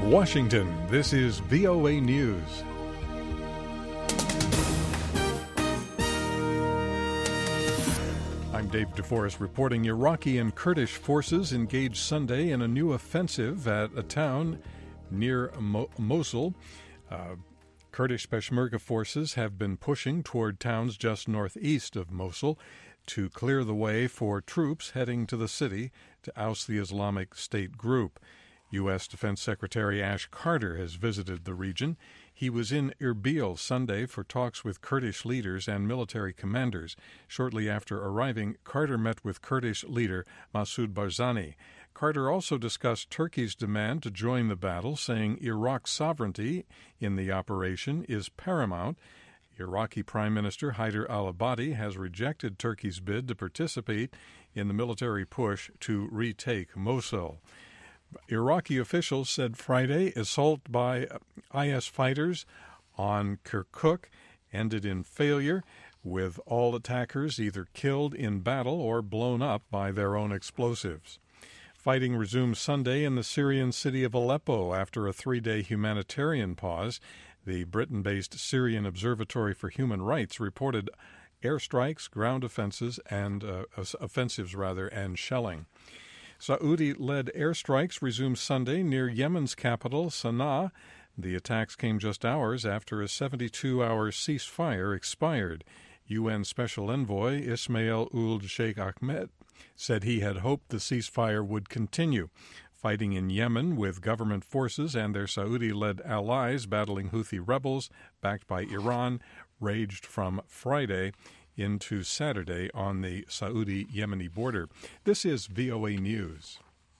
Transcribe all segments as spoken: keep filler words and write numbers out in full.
From Washington, this is V O A News. I'm Dave DeForest reporting Iraqi and Kurdish forces engaged Sunday in a new offensive at a town near Mo- Mosul. Uh, Kurdish Peshmerga forces have been pushing toward towns just northeast of Mosul to clear the way for troops heading to the city to oust the Islamic State group. U S. Defense Secretary Ash Carter has visited the region. He was in Erbil Sunday for talks with Kurdish leaders and military commanders. Shortly after arriving, Carter met with Kurdish leader Masoud Barzani. Carter also discussed Turkey's demand to join the battle, saying Iraq's sovereignty in the operation is paramount. Iraqi Prime Minister Haider al-Abadi has rejected Turkey's bid to participate in the military push to retake Mosul. Iraqi officials said Friday assault by I S fighters on Kirkuk ended in failure, with all attackers either killed in battle or blown up by their own explosives. Fighting resumed Sunday in the Syrian city of Aleppo after a three-day humanitarian pause. The Britain-based Syrian Observatory for Human Rights reported airstrikes, ground offenses, and uh, offensives rather, and shelling. Saudi-led airstrikes resumed Sunday near Yemen's capital, Sana'a. The attacks came just hours after a seventy-two hour ceasefire expired. U N Special Envoy Ismail Ould Sheikh Ahmed said he had hoped the ceasefire would continue. Fighting in Yemen with government forces and their Saudi-led allies battling Houthi rebels backed by Iran raged from Friday into Saturday on the Saudi-Yemeni border. This is V O A News.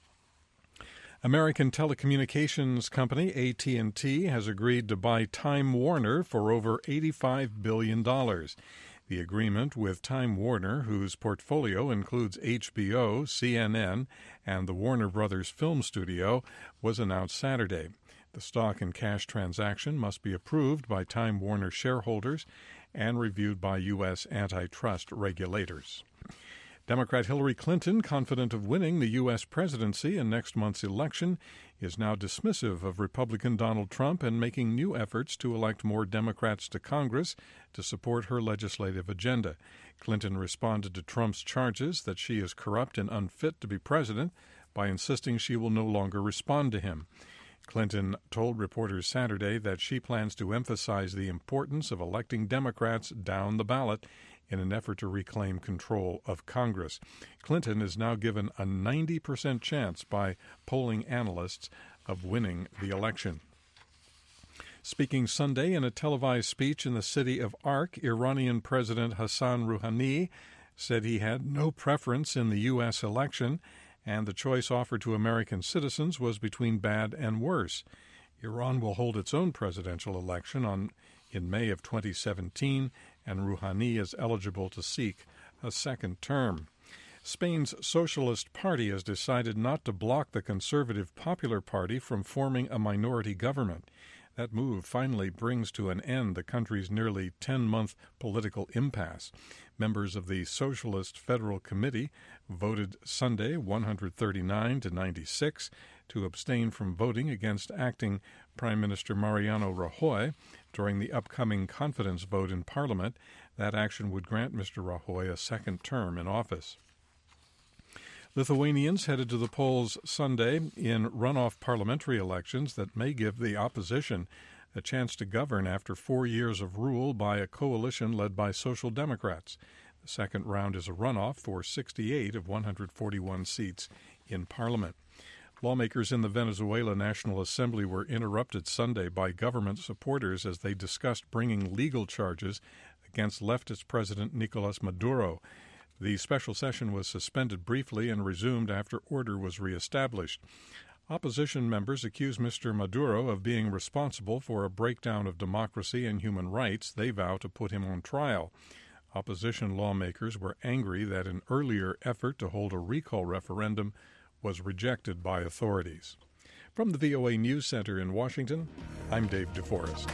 American telecommunications company A T and T has agreed to buy Time Warner for over eighty-five billion dollars. The agreement with Time Warner, whose portfolio includes H B O, C N N, and the Warner Brothers Film Studio, was announced Saturday. The stock and cash transaction must be approved by Time Warner shareholders and reviewed by U S antitrust regulators. Democrat Hillary Clinton, confident of winning the U S presidency in next month's election, is now dismissive of Republican Donald Trump and making new efforts to elect more Democrats to Congress to support her legislative agenda. Clinton responded to Trump's charges that she is corrupt and unfit to be president by insisting she will no longer respond to him. Clinton told reporters Saturday that she plans to emphasize the importance of electing Democrats down the ballot in an effort to reclaim control of Congress. Clinton is now given a ninety percent chance by polling analysts of winning the election. Speaking Sunday in a televised speech in the city of Ark, Iranian President Hassan Rouhani said he had no preference in the U S election, and the choice offered to American citizens was between bad and worse. Iran will hold its own presidential election on in May of twenty seventeen, and Rouhani is eligible to seek a second term. Spain's Socialist Party has decided not to block the Conservative Popular Party from forming a minority government. That move finally brings to an end the country's nearly ten-month political impasse. Members of the Socialist Federal Committee voted Sunday one hundred thirty-nine to ninety-six to abstain from voting against acting Prime Minister Mariano Rajoy during the upcoming confidence vote in Parliament. That action would grant Mister Rajoy a second term in office. Lithuanians headed to the polls Sunday in runoff parliamentary elections that may give the opposition a chance to govern after four years of rule by a coalition led by Social Democrats. The second round is a runoff for sixty-eight of one hundred forty-one seats in Parliament. Lawmakers in the Venezuela National Assembly were interrupted Sunday by government supporters as they discussed bringing legal charges against leftist President Nicolas Maduro. The special session was suspended briefly and resumed after order was reestablished. Opposition members accuse Mister Maduro of being responsible for a breakdown of democracy and human rights. They vow to put him on trial. Opposition lawmakers were angry that an earlier effort to hold a recall referendum was rejected by authorities. From the V O A News Center in Washington, I'm Dave DeForest.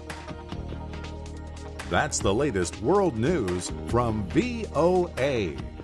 That's the latest world news from V O A.